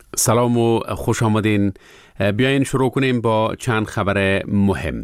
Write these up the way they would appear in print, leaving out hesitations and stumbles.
سلام و خوش آمدین. بیاین شروع کنیم با چند خبر مهم.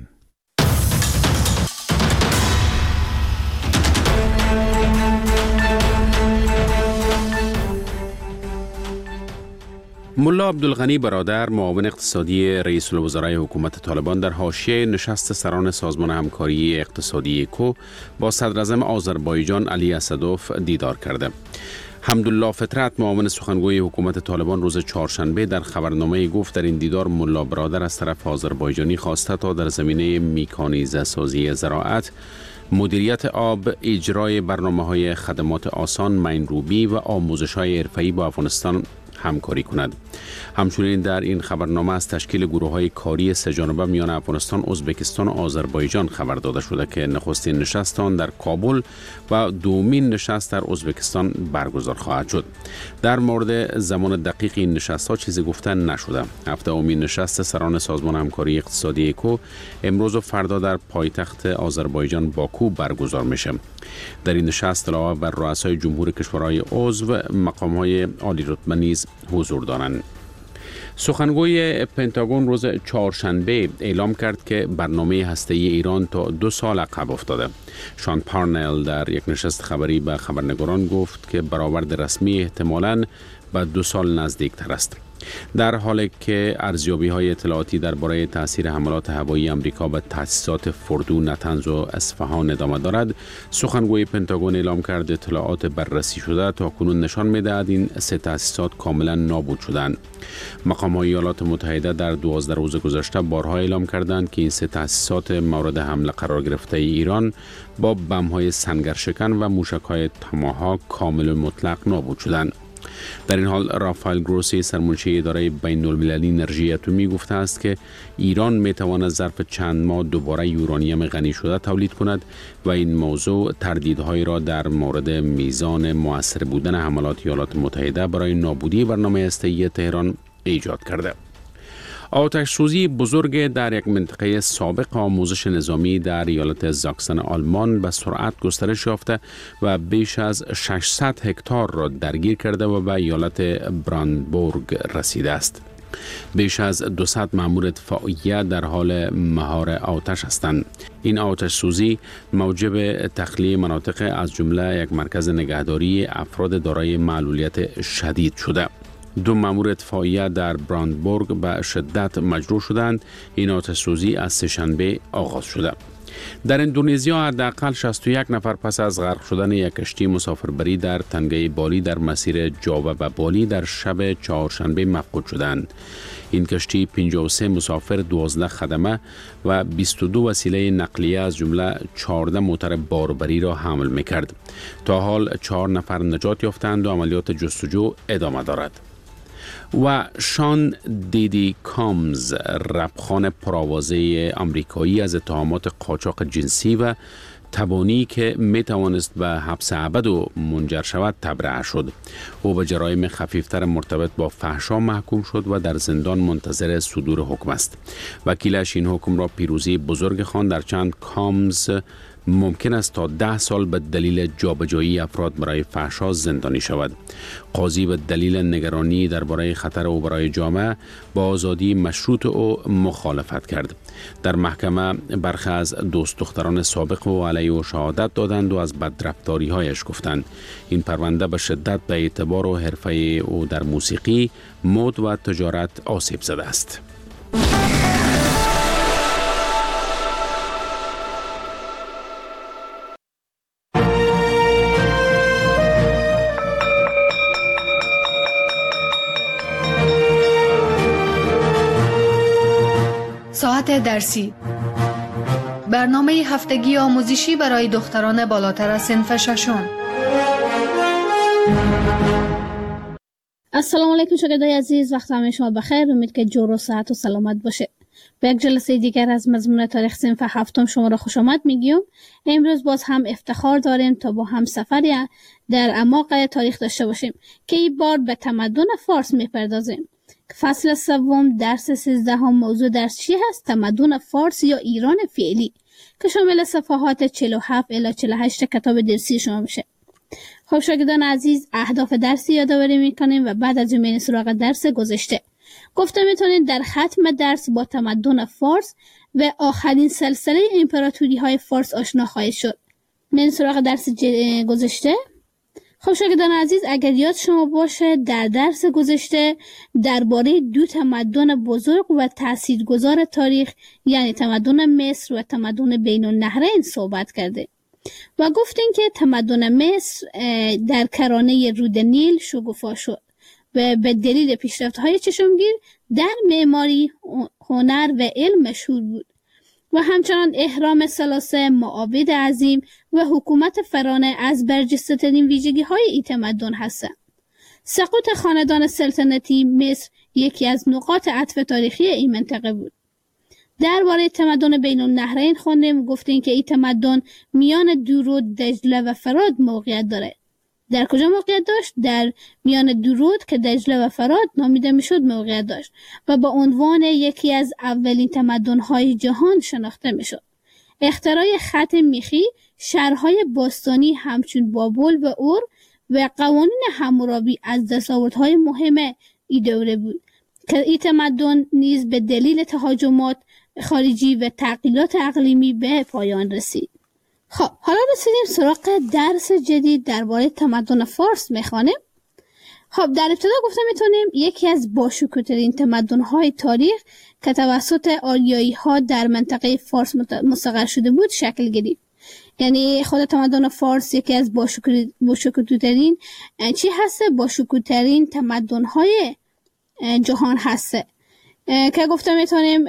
ملا عبدالغنی برادر، معاون اقتصادی رئیس الوزرای حکومت طالبان، در حاشیه نشست سران سازمان همکاری اقتصادی اکو با صدراعظم آذربایجان علی اسدوف دیدار کرده. حمدالله فطرت، معاون سخنگوی حکومت طالبان، روز چهارشنبه در خبرنامه گفت در این دیدار ملا برادر از طرف آذربایجانی خواسته تا در زمینه میکانیزه سازی زراعت، مدیریت آب، اجرای برنامه‌های خدمات آسان، مین‌روبی و آموزش‌های حرفه‌ای با افغانستان همکاری کند. همچنین در این خبرنامه از تشکیل گروه‌های کاری سه‌جانبه میان افغانستان، ازبکستان و آذربایجان خبر داده شده که نخستین نشست آن در کابل و دومین نشست در ازبکستان برگزار خواهد شد. در مورد زمان دقیق این نشست‌ها چیزی گفته نشده. هفته‌مین نشست سران سازمان همکاری اقتصادی اکو امروز و فردا در پایتخت آذربایجان باکو برگزار میشه. در این نشست علاوه بر رؤسای جمهور کشورهای عضو، مقام‌های عالی رتبه نیز حضور دارند. سخنگوی پنتاگون روز چهارشنبه اعلام کرد که برنامه هسته‌ای ایران تا 2 سال عقب افتاده. شان پارنل در یک نشست خبری به خبرنگاران گفت که برآورد رسمی احتمالاً به 2 سال نزدیکتر است. در حالی که ارزیابی‌های اطلاعاتی درباره تاثیر حملات هوایی آمریکا به تأسیسات فردو، نتنز و اصفهان ادامه دارد، سخنگوی پنتاگون اعلام کرد اطلاعات بررسی شده تاکنون نشان می‌دهد این 3 تأسیسات کاملا نابود شدند. مقام‌های ایالات متحده در 12 روز گذشته بارها اعلام کردند که این 3 تأسیسات مورد حمله قرار گرفته ایران با بم‌های سنگرشکن و موشک‌های تاماهاک کامل و مطلق نابود شدند. در این حال رافائل گروسی، سرمنشی اداره بین المللی انرژی اتمی، گفته است که ایران می تواند ظرف چند ماه دوباره یورانیم غنی شده تولید کند و این موضوع تردیدهایی را در مورد میزان مؤثر بودن حملات ایالات متحده برای نابودی برنامه هسته‌ای تهران ایجاد کرده. آتش سوزی بزرگ در یک منطقه سابق آموزش نظامی در ایالت زاکسن آلمان به سرعت گسترش یافته و بیش از 600 هکتار را درگیر کرده و به ایالت براندبورگ رسیده است. بیش از 200 مأمور اطفائیه در حال مهار آتش هستند. این آتش سوزی موجب تخلیه مناطق از جمله یک مرکز نگهداری افراد دارای معلولیت شدید شده. 2 مأمور اطفائیه در براندبورگ به شدت مجروح شدند. این آتش سوزی از سه‌شنبه آغاز شده. در اندونزیا حداقل 61 نفر پس از غرق شدن یک کشتی مسافربری در تنگه بالی در مسیر جاوا به بالی در شب چهارشنبه مفقود شدند. این کشتی 53 مسافر، 12 خدمه و 22 وسیله نقلیه از جمله 14 موتر باربری را حمل می‌کرد. تا حال 4 نفر نجات یافتند و عملیات جستجو ادامه دارد. و شان دیدی کامز، رپخوان پرآوازه آمریکایی، از اتهامات قاچاق جنسی و تبانی که می توانست به حبس ابد منجر شود تبرئه شد. او به جرایم خفیفتر مرتبط با فحشا محکوم شد و در زندان منتظر صدور حکم است. وکیلش این حکم را پیروزی بزرگ خواند، در چند کامز ممکن است تا 10 سال به دلیل جابجایی افراد برای فحشا زندانی شود. قاضی به دلیل نگرانی درباره خطر او برای جامعه با آزادی مشروط او مخالفت کرد. در محکمه برخی از دوست دختران سابق او علیه او شهادت دادند و از بدرفتاری‌هایش گفتند. این پرونده به شدت به اعتبار و حرفه او در موسیقی، مد و تجارت آسیب زده است. ساعت درسی، برنامه هفتگی آموزشی برای دختران بالاتر از صنف ششم. السلام علیکم شاگردای عزیز، وقت همه شما بخیر. امید که جور و صحت و سلامت باشه. به یک جلسه دیگر از مضمون تاریخ صنف هفتم شما را خوش آمد میگیم. امروز باز هم افتخار داریم تا با هم سفری در اعماق تاریخ داشته باشیم که این بار به تمدن فارس میپردازیم. فصل سوم درس 13 موضوع درس چی هست؟ تمدن فارس یا ایران فعلی، که شامل صفحات 47 الی 48 کتاب درسی شما میشه. خب شاگردان عزیز، اهداف درسی یادآوری میکنیم و بعد از اون میریم سراغ درس گذشته. گفته میتونید در ختم درس با تمدن فارس و آخرین سلسله امپراتوری های فارس آشنا خواهید شد. میریم سراغ درس گذشته. خب شاگردان عزیز، اگر یاد شما باشه در درس گذشته درباره دو تمدن بزرگ و تاثیرگذار تاریخ یعنی تمدن مصر و تمدن بین النهرین صحبت کرده و گفتیم که تمدن مصر در کرانه رود نیل شکوفا شد و به دلیل پیشرفت‌های چشمگیر در معماری، هنر و علم مشهور بود و همچنان اهرام ثلاثه، معابد عظیم و حکومت فرانه از برجسته‌ترین ویژگی‌های این تمدن هستند. سقوط خاندان سلطنتی مصر یکی از نقاط عطف تاریخی این منطقه بود. درباره تمدن بین النهرین خوندیم، گفتیم که این تمدن میان دورود، دجله و فرات موقعیت داره. در کجا موقعیت داشت؟ در میان دورود که دجله و فرات نامیده میشد موقعیت داشت و با عنوان یکی از اولین تمدن‌های جهان شناخته میشد. اختراع خط میخی، شهرهای باستانی همچون بابل و اور و قوانین حمورابی از دستاوردهای مهم این دوره بود که این تمدن نیز به دلیل تهاجمات خارجی و تغییرات اقلیمی به پایان رسید. خب حالا رسیدیم سراغ درس جدید درباره تمدن فارس میخوانیم. خب در ابتدا گفتم میتونیم یکی از باشکوه‌ترین تمدن‌های تاریخ که توسط آریایی‌ها در منطقه فارس مستقر شده بود شکل گرفت. یعنی خود تمدن فارس یکی از باشکوه‌ترین چی هسته؟ باشکوه‌ترین تمدن‌های جهان هسته که گفتم میتونیم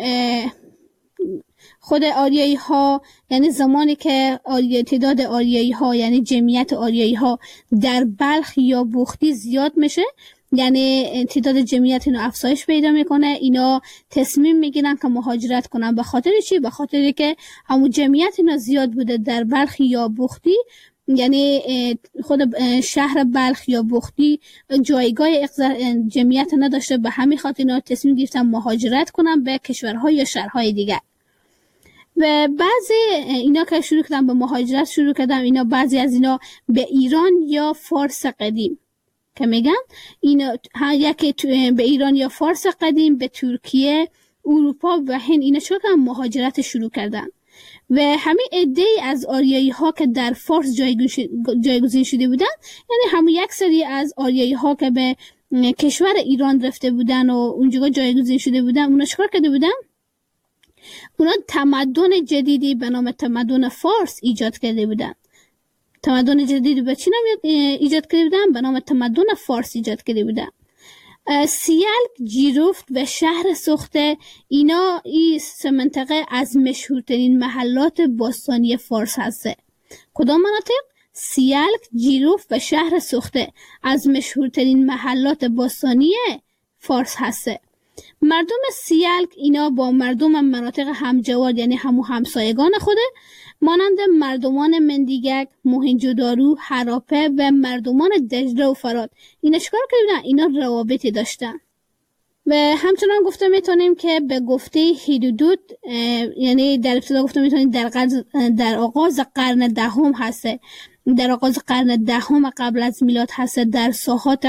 خود آریایی ها، یعنی زمانی که تعداد آریایی ها یعنی جمعیت آریایی ها در بلخ یا بختی زیاد میشه، یعنی تعداد جمعیت اینو افزایش پیدا میکنه، اینا تصمیم میگیرن که مهاجرت کنن. به خاطر چی؟ به خاطری که همون جمعیت اینا زیاد بوده در بلخ یا بختی، یعنی خود شهر بلخ یا بختی جایگاه جمعیت نداشته، به همین خاطر اینا تصمیم گرفتن مهاجرت کنن به کشورها یا شهرهای دیگر. و بعضی اینا که شروع کردن به مهاجرت شروع کردن، اینا بعضی از اینا به ایران یا فارس قدیم که میگن اینا یکی به ایران یا فارس قدیم، به ترکیه، اروپا و هند اینا شروع کردن مهاجرت شروع کردن و همین عده‌ای از آریایی ها که در فارس جایگزین شده بودن، یعنی همون یک سری از آریایی ها که به کشور ایران رفته بودن و اونجا جایگزین شده بودن، اونا چیکار کرده بودن؟ اونا تمدن جدیدی به نام تمدن فارس ایجاد کرده بودن. تمدن جدیدی به چی نام ایجاد کرده بودن؟ به نام تمدن فارس ایجاد کرده بودن. سیلک، جیرفت و شهر سخته اینا این سه منطقه از مشهورترین محلات باستانی فارس هسته. کدام مناطق؟ سیلک، جیرفت و شهر سخته از مشهورترین محلات باستانی فارس هسته. مردم سیلک اینا با مردم مناطق همجوار یعنی همسایگان خوده مانند مردمان مندیگک، موهنجودارو، هراپه و مردمان دجله و فرات اینا چیکار کردن؟ اینا روابطی داشتن. و همچنان گفته میتونیم که به گفته هیرودوت، یعنی در ابتدا گفته میتونیم در آغاز قرن دهم هسته، در آغاز قرن دهم قبل از میلاد هسته، در ساحات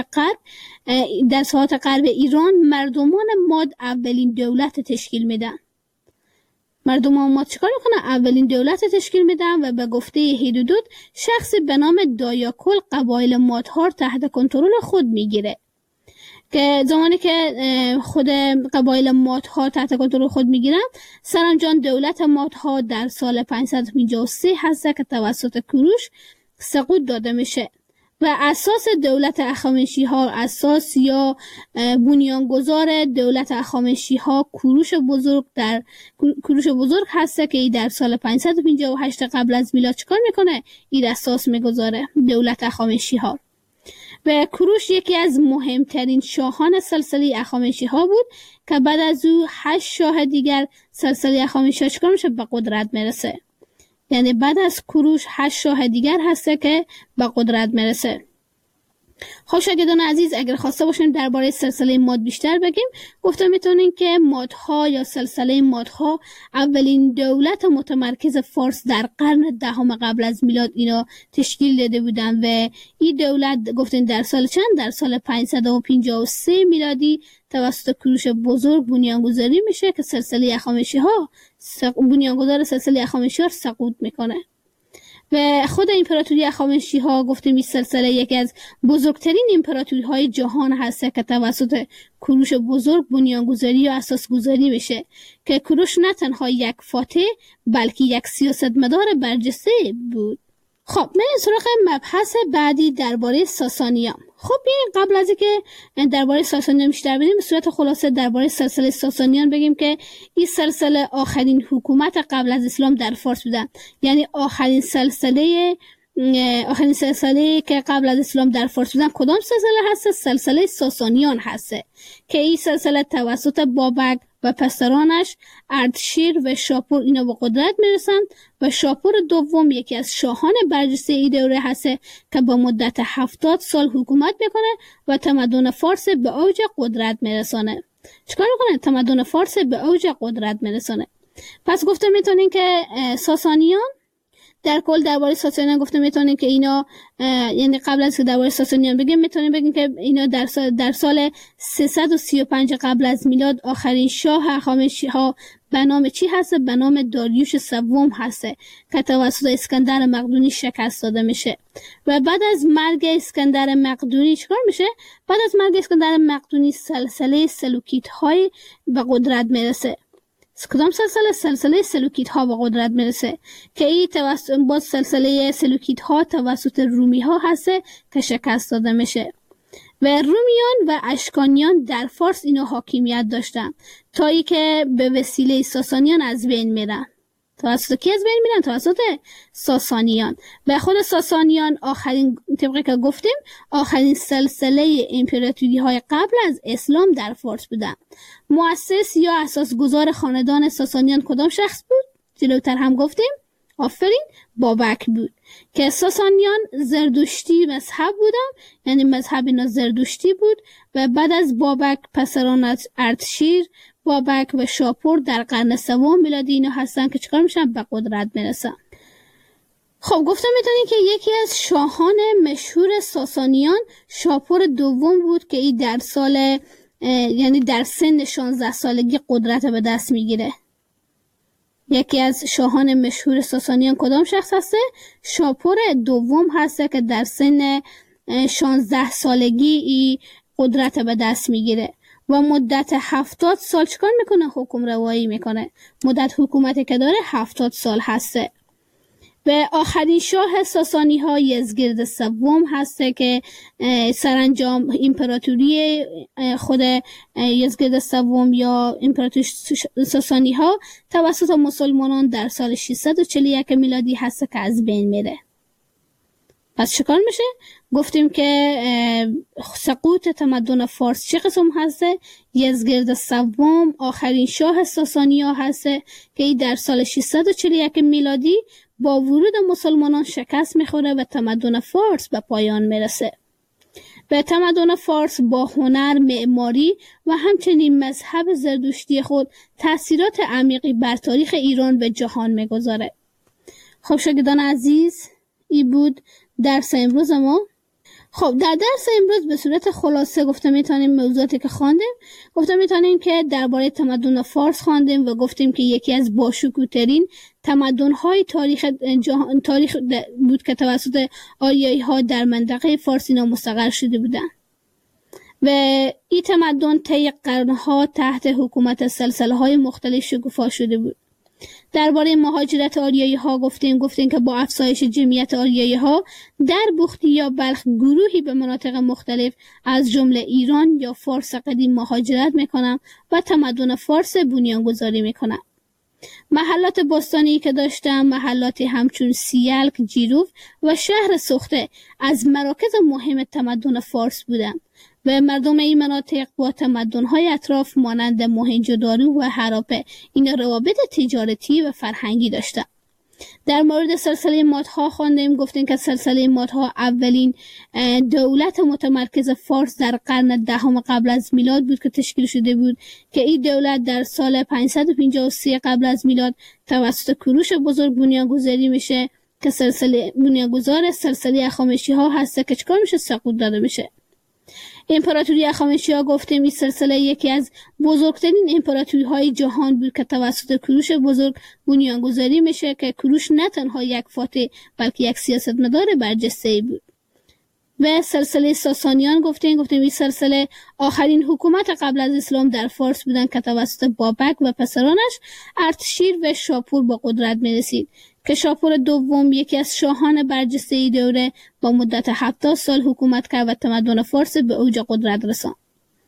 غرب ایران مردمان ماد اولین دولت تشکیل میدن. مردمان ماد چیکار میکنن؟ اولین دولت تشکیل میدن و به گفته هیرودوت شخصی به نام دایاکل قبایل مادها تحت کنترل خود میگیره که زمانی که خود قبایل مادها تحت کنترل خود میگیرن، سرانجام دولت مادها در سال 553 هسته که توسط کوروش سقوط داده میشه و اساس دولت اخامنشی‌ها، اساس یا بنیانگذار دولت اخامنشی‌ها کوروش بزرگ هسته که ای در سال 558 قبل از میلاد چیکار میکنه؟ این اساس میگذاره دولت اخامنشی‌ها. و کوروش یکی از مهمترین شاهان سلسله اخامنشی‌ها بود که بعد از او 8 شاه دیگر سلسله اخامنشی‌ها چیکار میشه؟ به قدرت میرسه. یعنی بعد از کوروش 8 شاه دیگر هسته که به قدرت میرسه. خب شاگردان عزیز، اگر خواسته باشیم درباره سلسله ماد بیشتر بگیم، گفتم میتونیم که مادها یا سلسله مادها اولین دولت متمرکز فارس در قرن دهم قبل از میلاد اینا تشکیل داده بودن و این دولت گفتیم در سال چند؟ در سال 553 میلادی توسط کوروش بزرگ بنیانگذاری میشه که سلسله هخامنشی‌ها بنیانگذار سلسله هخامنشی‌ها سقوط میکنه. و خود امپراتوری هخامنشی‌ها گفتیم این سلسله یکی از بزرگترین امپراتوری‌های جهان هست که توسط کوروش بزرگ بنیانگذاری و اساسگذاری میشه که کوروش نه تنها یک فاتح بلکه یک سیاستمدار برجسته بود. خب بریم سراغ مبحث بعدی درباره ساسانیان. خب بیاین قبل از اینکه درباره ساسانیان بیشتر بدیم به صورت خلاصه درباره سلسله ساسانیان بگیم که این سلسله آخرین حکومت قبل از اسلام در فارس بودن، یعنی آخرین سلسله که قبل از اسلام در فارس بودن کدام سلسله هست؟ سلسله ساسانیان هست که این سلسله توسط بابک و پسرانش اردشیر و شاپور اینا به قدرت میرسن و شاپور دوم یکی از شاهان برجسته این دوره هست که با مدت 70 سال حکومت میکنه و تمدن فارس به اوج قدرت میرسانه. چیکار میکنه؟ تمدن فارس به اوج قدرت میرسانه. پس گفته میتونین که ساسانیان در کل درباره ساسانیان گفته میتونیم که اینا یعنی قبل از که درباره ساسانیان بگیم میتونیم بگیم که اینا در سال 335 قبل از میلاد آخرین شاه هخامنشی‌ها به نام چی هست؟ به نام داریوش سوم هست که توسط اسکندر مقدونی شکست داده میشه و بعد از مرگ اسکندر مقدونی چیکار میشه؟ بعد از مرگ اسکندر مقدونی سلسله سلوکیدهای به قدرت میرسه. کدام سلسله؟ سلسله سلوکیدها به قدرت میرسه که این با سلسله سلوکیدها توسط رومی ها هست که شکست داده میشه و رومیان و اشکانیان در فارس اینو حاکمیت داشتن تا ای که به وسیله ساسانیان از بین میرن. توسط کی از بین میرن؟ توسط ساسانیان. و خود ساسانیان آخرین طبقه که گفتیم آخرین سلسله امپراتوری های قبل از اسلام در فارس بودن. مؤسس یا اساسگذار خاندان ساسانیان کدام شخص بود؟ جلوتر هم گفتیم آفرین بابک بود که ساسانیان زردشتی مذهب بودن، یعنی مذهب اینا زردشتی بود و بعد از بابک پسران اردشیر بابک و شاپور در قرن سوم میلادی اینا هستن که چیکار میشن؟ به قدرت میرسن. خب گفتم میتونیم که یکی از شاهان مشهور ساسانیان شاپور دوم بود که این در سال یعنی در سن 16 سالگی قدرت به دست میگیره. یکی از شاهان مشهور ساسانیان کدام شخص هسته؟ شاپور دوم هسته که در سن 16 سالگی ای قدرت به دست میگیره و مدت 70 سال چکار میکنه؟ حکم روایی میکنه. مدت حکومتی که داره 70 سال هسته. و آخرین شاه ساسانی ها یزگرد سوم هسته که سرانجام امپراتوری خود یزگرد سوم یا امپراتوری ساسانی ها توسط مسلمانان در سال 641 میلادی هسته که از بین میره. پس چکار میشه؟ گفتیم که سقوط تمدن فارس چه قسم هسته؟ یزگرد سوم آخرین شاه ساسانی ها هسته که ای در سال 641 میلادی با ورود مسلمانان شکست میخوره و تمدن فارس به پایان میرسه. و تمدن فارس با هنر، معماری و همچنین مذهب زردشتی خود تأثیرات عمیقی بر تاریخ ایران و جهان میگذاره. خب شاگردان عزیز، این بود درس امروز ما. خب در درس امروز به صورت خلاصه گفتم میتونیم موضوعاتی که خواندیم، گفتم میتونیم که درباره تمدن فارس خواندیم و گفتیم که یکی از باشکوه‌ترین تمدن‌های تاریخ بود که توسط آریایی ها در منطقه فارس اینا مستقر شده بودند و این تمدن طی قرنها تحت حکومت سلسله‌های مختلف شکوفا شده بود. درباره مهاجرت آریایی ها گفتیم که با افزایش جمعیت آریایی ها در بختی یا بلخ گروهی به مناطق مختلف از جمله ایران یا فارس قدیم مهاجرت میکنن و تمدن فارس بنیانگذاری میکنن. محلات باستانی که داشتن محلاتی همچون سیلک، جیروف و شهر سخته از مراکز مهم تمدن فارس بودند و مردم این مناطق با تمدن‌های اطراف مانند موهنجودارو و هراپه این روابط تجارتی و فرهنگی داشتند. در مورد سلسله مادها خواندیم، گفتیم که سلسله مادها اولین دولت متمرکز فارس در قرن دهم قبل از میلاد بود که تشکیل شده بود که این دولت در سال 553 قبل از میلاد توسط کوروش بزرگ بنیانگذاری میشه که بنیانگذار سلسله هخامنشی‌ها هست که چکار میشه؟ سقوط داده میشه. امپراتوری هخامنشی‌ها گفتیم این سلسله یکی از بزرگترین امپراتوری‌های جهان بود که توسط کوروش بزرگ بنیانگذاری میشه که کوروش نه تنها یک فاتح بلکه یک سیاستمدار برجسته بود. و سلسله ساسانیان گفتیم این سلسله آخرین حکومت قبل از اسلام در فارس بودن که توسط بابک و پسرانش اردشیر و شاپور با قدرت میرسید که شاپور دوم یکی از شاهان برجسته ای دوره با مدت 70 سال حکومت کرد و تمدن فارس به اوج قدرت رساند.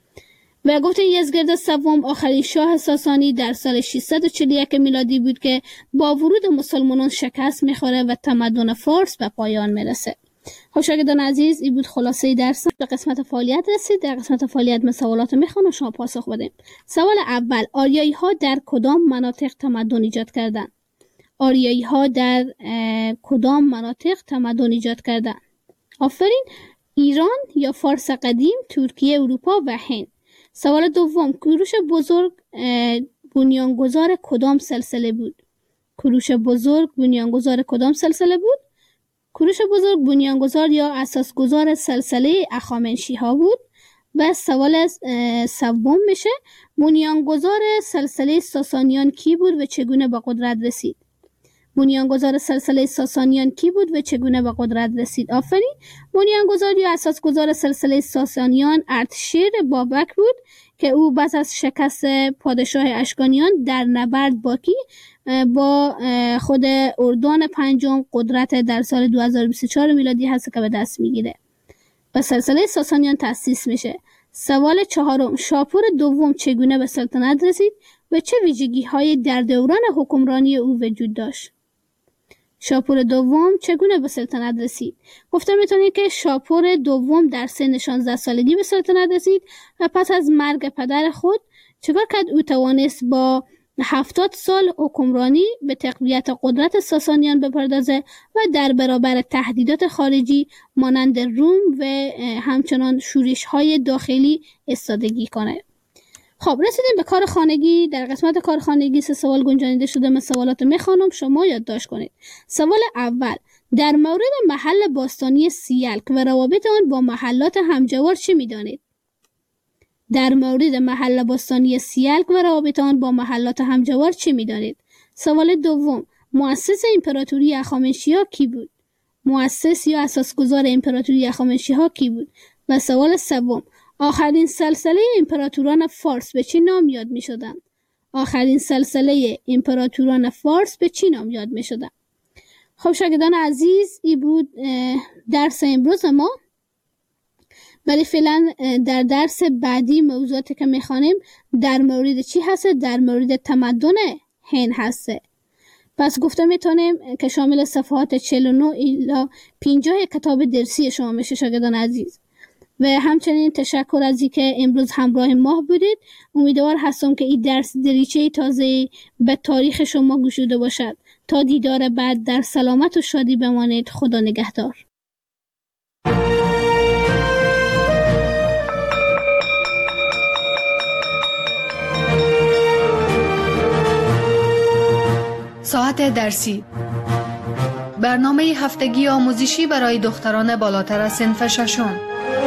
و گفتیم یزدگرد سوم آخرین شاه ساسانی در سال 641 میلادی بود که با ورود مسلمانان شکست میخوره و تمدن فارس به پایان میرسه. خب شاگردان عزیز، این بود خلاصه درس. به قسمت فعالیت رسید. در قسمت فعالیت من سوالات میخوام و شما پاسخ بدیم. سوال اول، آریایی ها در کدام مناطق تمدن ایجاد کردند؟ آریایی ها در کدام مناطق تمدن ایجاد کردند؟ آفرین، ایران یا فارس قدیم، ترکیه، اروپا و هند. سوال دوم، کوروش بزرگ بنیانگذار کدام سلسله بود؟ کوروش بزرگ بنیانگذار کدام سلسله بود؟ کوروش بزرگ بنیانگذار یا اساسگذار سلسله هخامنشی‌ها بود. و سوال سوم میشه بنیانگذار سلسله ساسانیان کی بود و چگونه به قدرت رسید؟ بنیانگذار سلسله ساسانیان کی بود و چگونه به قدرت رسید؟ آفرین، بنیانگذار یا اساسگذار سلسله ساسانیان اردشیر بابک بود که او پس از شکست پادشاه اشکانیان در نبرد باکی با خود اردوان پنجم قدرت در سال 2024 میلادی هست که به دست میگیره و سلسله ساسانیان تأسیس میشه. سوال چهارم، شاپور دوم چگونه به سلطنت رسید و چه ویژگی هایی در دوران حکمرانی او وجود داشت؟ شاپور دوم چگونه به سلطنت رسید؟ گفته میتونید که شاپور دوم در سن 16 سالگی به سلطنت رسید و پس از مرگ پدر خود چکار کرد؟ او توانست با 70 سال حکمرانی به تقویت قدرت ساسانیان بپردازه و در برابر تهدیدات خارجی مانند روم و همچنان شورش های داخلی ایستادگی کنه. خب رسیدیم به کار خانگی. در قسمت کار خانگی 3 سوال گنجانیده شده. من سوالات میخوانم، شما یادداشت کنید. سوال اول، در مورد محل باستانی سیلک و روابط آن با محلات همجوار چه میدانید؟ در مورد محل باستانی سیلک و روابط آن با محلات همجوار چه میدانید؟ سوال دوم، مؤسس امپراتوری هخامنشی‌ها کی بود؟ مؤسس یا اساسگذار امپراتوری هخامنشی‌ها کی بود؟ و سوال سوم، آخرین سلسله امپراتوران فارس به چه نام یاد می شدن؟ آخرین سلسله امپراتوران فارس به چه نام یاد می شدن؟ خب شاگردان عزیز، این بود درس امروز ما. ولی فعلا در درس بعدی موضوعاتی که میخوانیم در مورد چی هست؟ در مورد تمدن هند هسته. پس گفته میتونیم که شامل صفحات 49 الی 50 کتاب درسی شما میشه شاگردان عزیز. و همچنین تشکر از اینکه امروز همراه ما بودید. امیدوار هستم که این درس دریچه تازه به تاریخ شما گشوده باشد. تا دیدار بعد در سلامت و شادی بمانید. خدا نگهدار. ساعت درسی، برنامه هفتگی آموزشی برای دختران بالاتر از صنف ششم.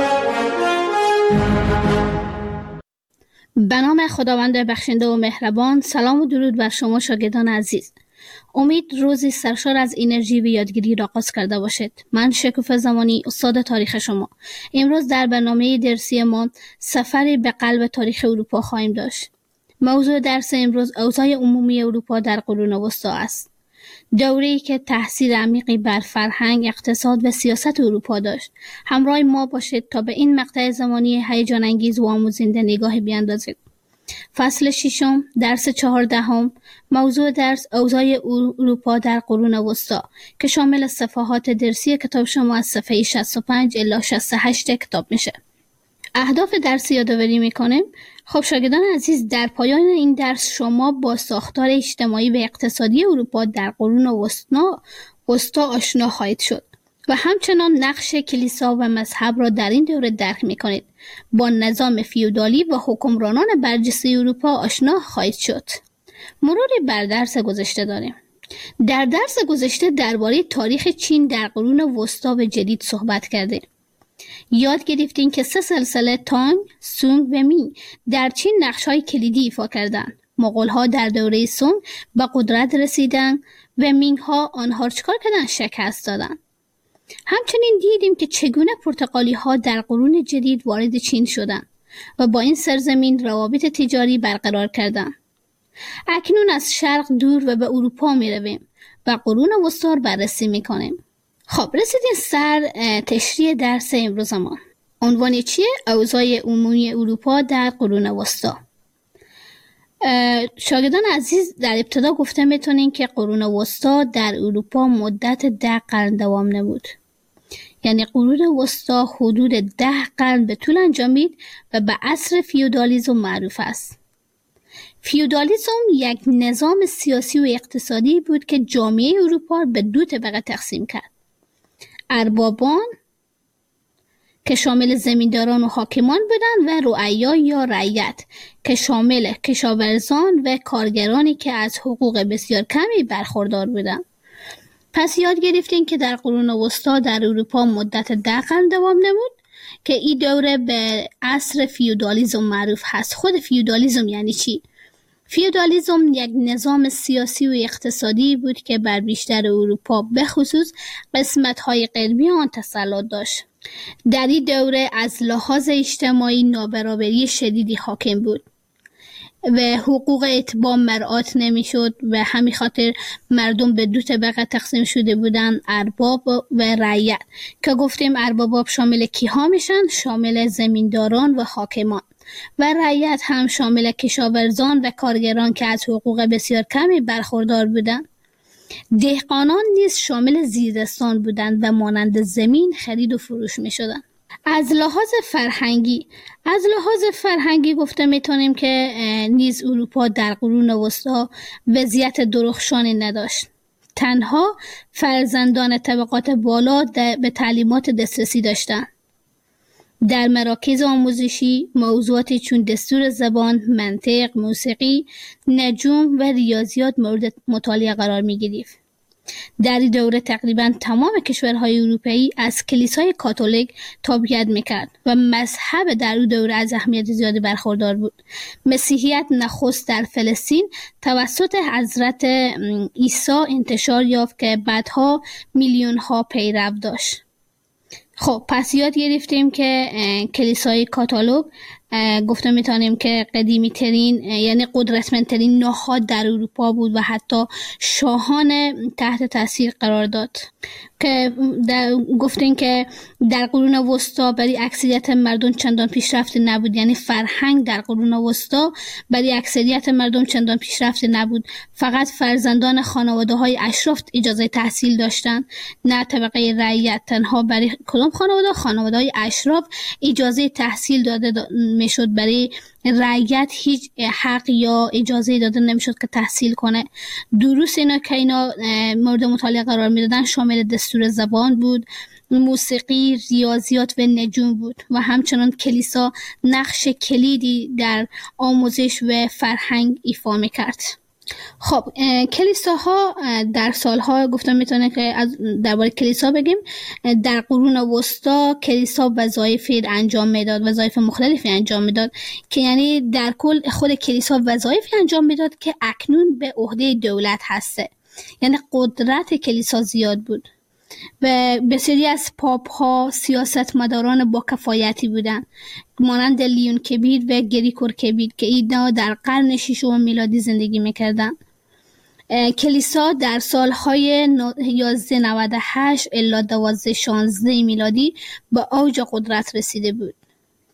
به نام خداوند بخشنده و مهربان. سلام و درود بر شما شاگردان عزیز. امید روزی سرشار از انرژی به یادگیری را آغاز کرده باشید. من شکوفه زمانی، استاد تاریخ شما. امروز در برنامه درسی ما سفری به قلب تاریخ اروپا خواهیم داشت. موضوع درس امروز اوضاع عمومی اروپا در قرون وسطی است. دوره‌ای که تأثیر عمیقی بر فرهنگ، اقتصاد و سیاست اروپا داشت. همراه ما باشید تا به این مقطع زمانی هیجان انگیز و آموزنده نگاهی بیاندازید. فصل 6، درس 14. موضوع درس اوضاع اروپا در قرون وسطی که شامل صفحات درسی کتاب شما از صفحه 65 الی 68 کتاب میشه. اهداف درس یادآوری میکنیم. خب شاگردان عزیز، در پایان این درس شما با ساختار اجتماعی و اقتصادی اروپا در قرون وسطا آشنا خواهید شد و همچنان نقش کلیسا و مذهب را در این دوره درک میکنید. با نظام فیودالی و حکمرانان برجسته اروپا آشنا خواهید شد. مروری بر درس گذشته داریم. در درس گذشته درباره تاریخ چین در قرون وسطا و جدید صحبت کردیم. یاد گرفتیم که 3 سلسله تانگ، سونگ و مینگ در چین نقش‌های کلیدی ایفا کردند. مغول‌ها در دوره سونگ به قدرت رسیدند و مینگ‌ها آنها را چکار کردند؟ شکست دادند. همچنین دیدیم که چگونه پرتغالی‌ها در قرون جدید وارد چین شدند و با این سرزمین روابط تجاری برقرار کردند. اکنون از شرق دور و به اروپا می‌رویم و قرون وسطا را بررسی می‌کنیم. خب رسیدیم سر تشریح درس امروز ما. عنوان چیه؟ اوضاع عمومی اروپا در قرون وسطا. شاگردان عزیز، در ابتدا گفته میتونین که قرون وسطا در اروپا مدت 10 قرن دوام نمود. یعنی قرون وسطا حدود 10 قرن به طول انجامید و به عصر فیودالیسم معروف است. فیودالیسم یک نظام سیاسی و اقتصادی بود که جامعه اروپا به 2 طبقه تقسیم کرد. اربابان که شامل زمینداران و حاکمان بودند و رعایا یا رعیت که شامل کشاورزان و کارگرانی که از حقوق بسیار کمی برخوردار بودند. پس یاد گرفتیم که در قرون وسطا در اروپا مدت 10 قرن دوام نمود که این دوره به عصر فیودالیسم معروف هست. خود فیودالیسم یعنی چی؟ فیودالیسم یک نظام سیاسی و اقتصادی بود که بر بیشتر اروپا به خصوص قسمت‌های غربی آن تسلط داشت. در این دوره از لحاظ اجتماعی نابرابری شدیدی حاکم بود و حقوق اتباع مراعات نمی‌شد و همین خاطر مردم به 2 طبقه تقسیم شده بودند، ارباب و رعیت، که گفتیم ارباب شامل کیها میشن؟ شامل زمینداران و حاکمان، و رعیت هم شامل کشاورزان و کارگران که از حقوق بسیار کمی برخوردار بودند. دهقانان نیز شامل زیردستان بودند و مانند زمین خرید و فروش می شدند. از لحاظ فرهنگی گفته میتونیم که نیز اروپا در قرون وسطا وضعیت درخشانی نداشت. تنها فرزندان طبقات بالا به تعلیمات دسترسی داشتند. در مراکز آموزشی موضوعاتی چون دستور زبان، منطق، موسیقی، نجوم و ریاضیات مورد مطالعه قرار می گرفت. در این دوره تقریبا تمام کشورهای اروپایی از کلیسای کاتولیک تابعیت میکرد و مذهب در اون دوره از اهمیت زیادی برخوردار بود. مسیحیت نخست در فلسطین توسط حضرت عیسی انتشار یافت که بعدها میلیون‌ها پیرو داشت. خب پس یاد گرفتیم که کلیسای کاتولیک گفته میتونیم که قدیمی ترین یعنی قدرتمندترین نهاد در اروپا بود و حتی شاهان تحت تاثیر قرار داد. که گفتیم که در قرون وسطا برای اکثریت مردم چندان پیشرفته نبود، یعنی فرهنگ در قرون وسطا برای اکثریت مردم چندان پیشرفته نبود. فقط فرزندان خانواده‌های اشراف اجازه تحصیل داشتند، نه طبقه رعیت. تنها برای کدام خانواده‌های اشراف اجازه تحصیل داده میشد، برای رعیت هیچ حق یا اجازه داده نمیشد که تحصیل کنه. دروس اینا مورد مطالعه قرار میدادن شامل دستور زبان بود، موسیقی، ریاضیات و نجوم بود و همچنان کلیسا نقش کلیدی در آموزش و فرهنگ ایفا میکرد. خب کلیساها در سالها گفتم میتونه که درباره کلیسا بگیم. در قرون وسطا کلیسا وظایف انجام میداد، وظایف مختلفی انجام میداد که یعنی در کل خود کلیسا وظایفی انجام میداد که اکنون به عهده دولت هسته. یعنی قدرت کلیسا زیاد بود و بسیاری از پاپ ها سیاستمداران با کفایتی بودند، مانند لیون کبیر و گریگور کبیر که اینا در قرن 6 میلادی زندگی میکردند. کلیسا در سالهای 1198 الی 1216 میلادی به اوج قدرت رسیده بود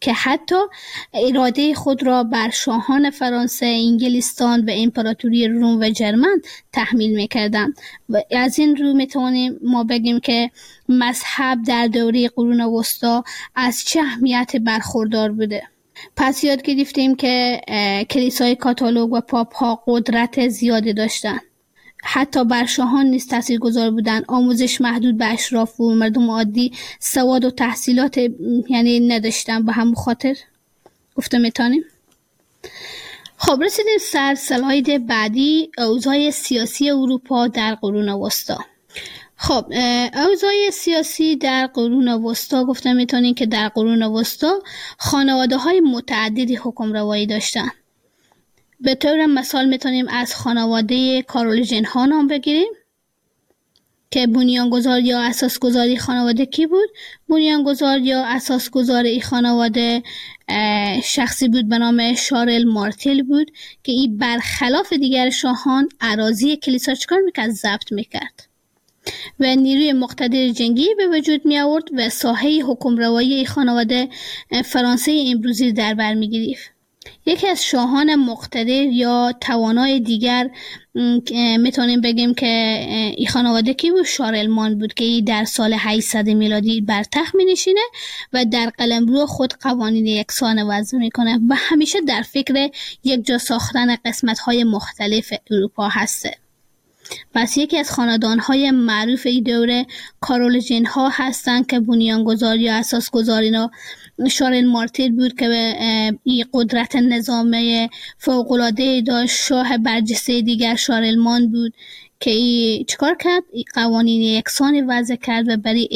که حتی اراده خود را بر شاهان فرانسه، انگلستان و امپراتوری روم و جرمن تحمیل میکردند. و از این رو میتونیم ما بگیم که مذهب در دوره قرون وسطا از چه اهمیت برخوردار بوده. پس یاد گرفتیم که کلیسای کاتولیک و پاپ ها قدرت زیادی داشتند. حتی بر شاهان نیز تاثیرگذار بودند. آموزش محدود به اشراف و مردم عادی سواد و تحصیلات یعنی نداشتن. به همون خاطر گفته میتونیم. خب رسیدیم سر سلاید بعدی، اوضاع سیاسی اروپا در قرون وسطا. خب اوضاع سیاسی در قرون وسطا گفته میتونیم که در قرون وسطا خانواده های متعددی حکم روایی داشتن. به طور مثال میتونیم از خانواده کارولینژن ها نام بگیریم که بنیانگذار یا اساسگذاری خانواده کی بود؟ بنیانگذار یا اساسگذار این خانواده شخصی بود به نام شارل مارتل بود که این برخلاف دیگر شاهان اراضی کلیسا چکار میکرد؟ ضبط میکرد و نیروی مقتدر جنگی به وجود می آورد و ساحه حکمروایی این خانواده فرانسه امروزی در بر می گرفت. یکی از شاهان مقتدر یا توانای دیگر میتونیم بگیم که این خانواده کی بود؟ شارلمان بود که در سال 800 میلادی بر تخت می نشینه و در قلمرو خود قوانین یکسان وضع میکنه و همیشه در فکر یک جا ساختن قسمت های مختلف اروپا هسته. پس یکی از خاندان‌های معروف این دوره کارولینژن ها هستند که بنیانگذار یا اساسگذار اینا شارل مارتل بود که این قدرت نظامی فوق‌العاده داشت. شاه برجسته دیگر شارلمان بود که این چیکار کرد؟ این قوانین یکسان وضع کرد و برای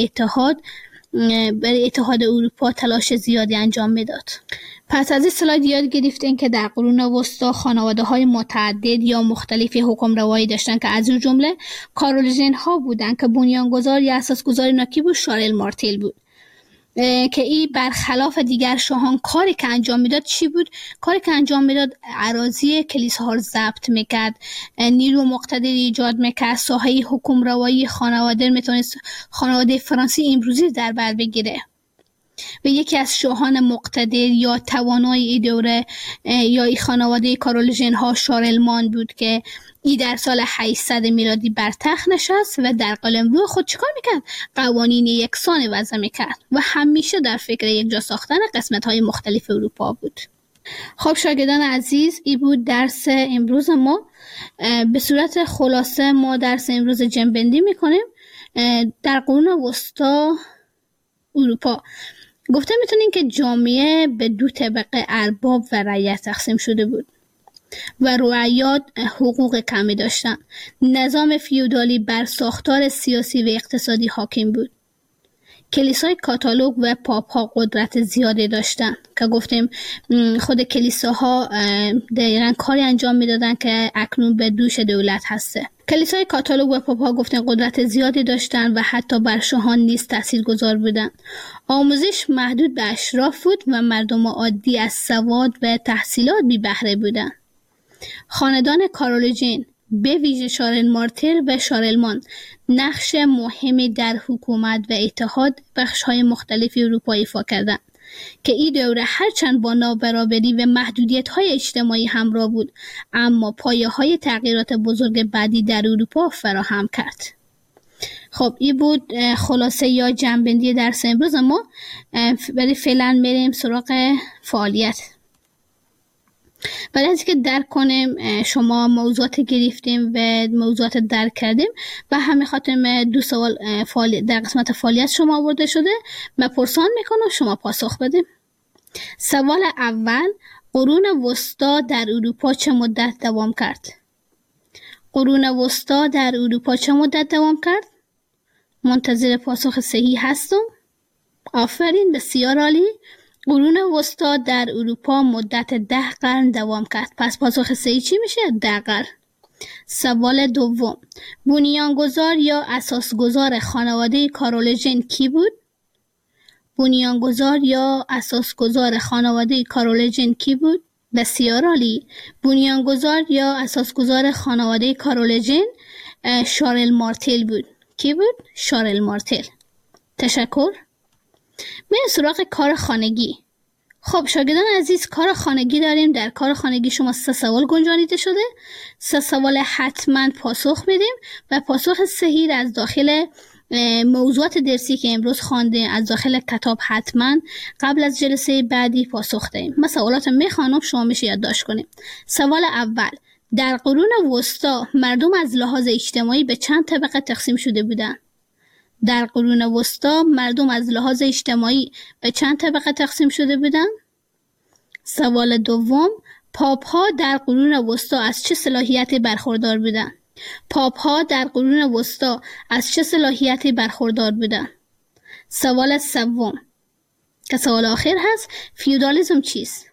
اتحاد اروپا تلاش زیادی انجام میداد. پس از این سلاید یاد گرفتیم که در قرون وسطا خانواده های متعدد یا مختلفی حکم روایی داشتن که از اون جمله کارولینژن ها بودن که بنیانگذار یا اساسگذار اینا کی بود؟ شارل مارتل بود که این برخلاف دیگر شاهان کاری که انجام میداد چی بود؟ کاری که انجام میداد اراضی کلیساها رو ضبط میکرد، نیرو مقتدر ایجاد میکرد، ساحه حکم روایی خانواده میتونست خانواده فرانسه امروزی در بر بگیره. و یکی از شاهان مقتدر یا توانای این دوره یا این خانواده کارولینژن ها شارلمان بود که ای در سال 800 میلادی بر تخت نشست و در قلمرو خود چیکار میکرد؟ قوانین یکسان وضع میکرد و همیشه در فکر یک جا ساختن قسمت های مختلف اروپا بود. خب شاگردان عزیز، این بود درس امروز ما. به صورت خلاصه ما درس امروز جنبندی میکنیم. در قرون وسطا اروپا گفته میتونیم که جامعه به دو طبقه ارباب و رعیت تقسیم شده بود و رعیات حقوق کمی داشتن. نظام فیودالی بر ساختار سیاسی و اقتصادی حاکم بود. کلیسای کاتولیک و پاپ ها قدرت زیادی داشتن که گفتیم خود کلیساها دقیقاً کاری انجام میدادن که اکنون به دوش دولت هسته. کلیسای کاتولیک و پاپ ها گفتیم قدرت زیادی داشتن و حتی بر شاهان نیز تاثیرگذار بودن. آموزش محدود به اشراف بود و مردم عادی از سواد و تحصیلات بی بهره بودند. خاندان کارولینژن به ویژه شارل مارتل و شارلمان نقش مهمی در حکومت و اتحاد بخش‌های مختلف اروپا ایفا کردند که این دوره هرچند با نابرابری و محدودیت‌های اجتماعی همراه بود، اما پایه‌های تغییرات بزرگ بعدی در اروپا فراهم کرد. خب این بود خلاصه یا جنبندی درس امروز ما. برای فعلا میریم سراغ فعالیت. بعد از اینکه درک کنیم شما موضوعات گرفتیم و موضوعات درک کردیم و همین خاطر 2 سوال در قسمت فعالیت شما آورده شده، من پرسان میکنم شما پاسخ بدیم. سوال اول، قرون وسطا در اروپا چه مدت دوام کرد؟ قرون وسطا در اروپا چه مدت دوام کرد؟ منتظر پاسخ صحیح هستم. آفرین، بسیار عالی. قرون وسطا در اروپا مدت 10 قرن دوام کرد. پس پاسخ صحیح چی میشه؟ 10 قرن. سوال دوم، بنیانگذار یا اساسگذار خانواده کارولینژن کی بود؟ بنیانگذار یا اساسگذار خانواده کارولینژن کی بود؟ بسیار عالی. بنیانگذار یا اساسگذار خانواده کارولینژن شارل مارتل بود. کی بود؟ شارل مارتل. تشکر. میریم سراغ کار خانگی. خب شاگردان عزیز، کار خانگی داریم. در کار خانگی شما 3 سوال گنجانیده شده. 3 سوال حتما پاسخ میدیم و پاسخ صحیح از داخل موضوعات درسی که امروز خوانده از داخل کتاب حتما قبل از جلسه بعدی پاسخ دهیم. من سوالات میخوانم، شما میشه یادداشت کنیم. سوال اول: در قرون وسطا مردم از لحاظ اجتماعی به چند طبقه تقسیم شده بودند؟ در قرون وسطا مردم از لحاظ اجتماعی به چند طبقه تقسیم شده بودند؟ سوال دوم: پاپ ها در قرون وسطا از چه صلاحیتی برخوردار بودند؟ پاپ ها در قرون وسطا از چه صلاحیتی برخوردار بودند؟ سوال سوم که سوال آخر هست: فیودالیسم چیست؟